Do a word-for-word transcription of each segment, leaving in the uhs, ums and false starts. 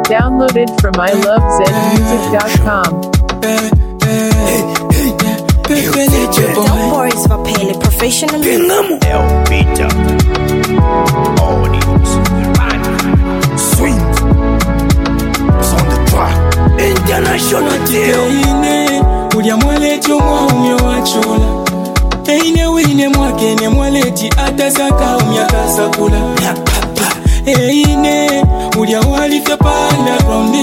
Downloaded from I love zed music dot com. Don't worry, Svapele, professional. El Peter. Audience. Swing. On the track. International deal. Ulia mwaleti omwa umyo wachola. Eine wine mwakene mwaleti atasaka umyaka sakula. Eine ulia walifya panda roundi.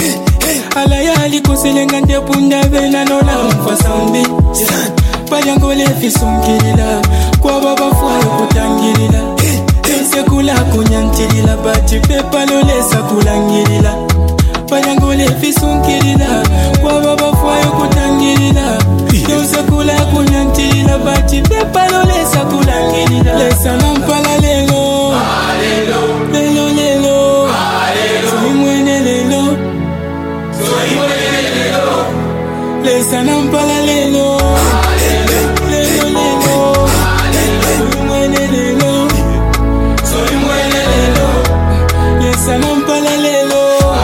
Alayali kusilenga ndepunda vena nola mfa soundi. Pajangole fisunkirila kwa baba fwayo kutangirila. Sekula kunyantirila bati pepa lolesa kulangirila. Pajangole fisunkirila kwa baba fwayo kutangirila. Sekula kunyantirila bati pepa lolesa kulangirila. Lesa nampala lelo lelo lelo soy mwene lelo soy mwene lelo. Lesa nampala lelo lelo lelo soy mwene lelo soy mwene lelo. Lesa nampala lelo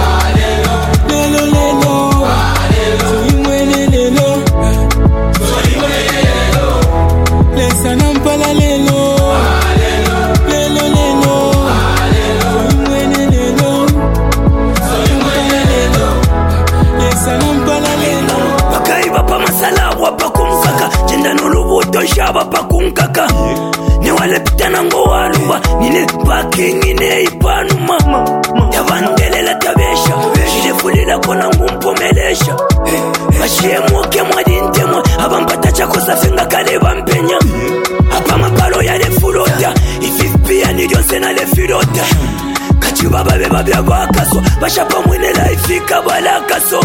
lelo lelo soy mwene lelo soy mwene lelo. Lesa nampala lelo lelo lelo soy mwene lelo soy mwene lelo. Lesa nampala lelo Bakaiba pa masala wapa kumkaka. Jenda nulubuto shaba pa kumkaka. Ne wale pitana ngo waluwa. Nine baki ngine ipanu mama. Yavandelela tabesha. Shile fulila kona ngumpomelesha. Mashie mwoke mwadinte mwa. Abampata chako safenga kale bampenya. Hapa mapalo ya le fulota. Ifipia niliose na le filota. Kachiba babe babya bakaso. Bashapa mwenela ifika balakaso.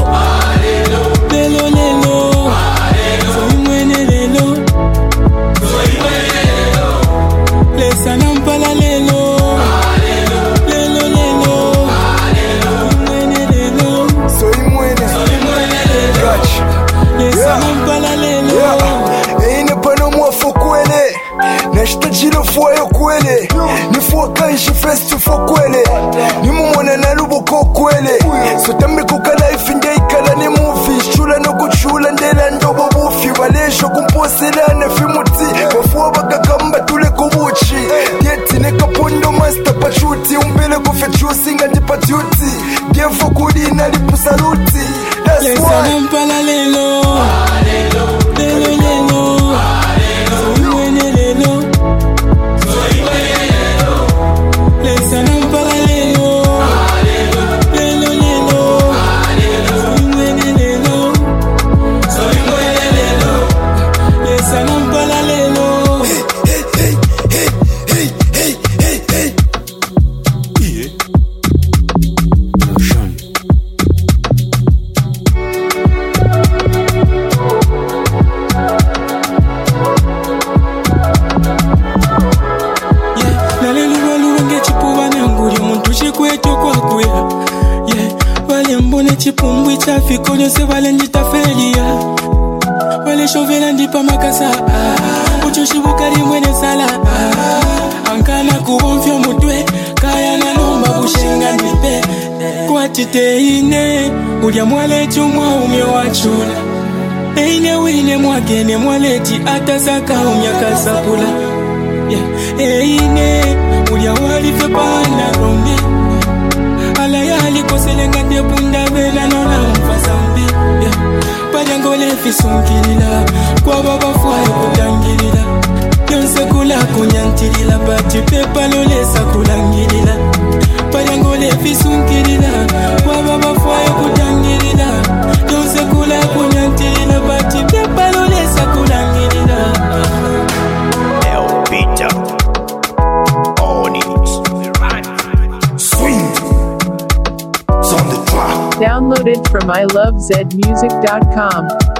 lelo lelo soy mwene lelo soy mwene lelo. Lesa nampala lelo lelo lelo soy mwene lelo Soy mwene, soy mwene lelo. Gotcha. Lesa Yeah. nampala lelo Yeah. Eine pano mwafo kwele nashtajilo fwayo kwele nifua kanshi festu fo kwele nimumona naluboko kwele sotambe kukala ifinge ikala ni movie shula no kuchula ndela ndobo bufi balesho kumposelana fimuti bafua bakakamba tule kubuchi yeti nekapondo master pachuti umbele kufechusi ngandi pachuti gefo kudi nalipusaluti. That's Lesa why nampala lelo lelo lelo soy mwene lelo soy mwene lelo. Lesa nampala lelo lelo lelo soy mwene lelo soy mwene lelo. Lesa nampala lelo chipumbwi chafiko nyose vale nditafelia vale shovela ndipa makasa uchoshibukali mwene sala ankana kuwomfya mutwe kaya nanomba bushenga ndipe kwatiteine ulya mwaleti umwa umye wachula eine wine mwagene mwaleti atasaka umyaka sapula eine ulya walife panda rombi alayali koselenga ndepunda vela nola mfa sambi pajangole fisunkilila kwa baba fwayo kutangilila yonse kula kunyantilila bati pepa lolesa kulangilila pajangole fisunkilila kwa baba fwayo kutangilila yonse kula kunyantilila bati pepa lolesa kulangilila. El Peter. Audience. Swing. On the track. Downloaded from I love zed music dot com.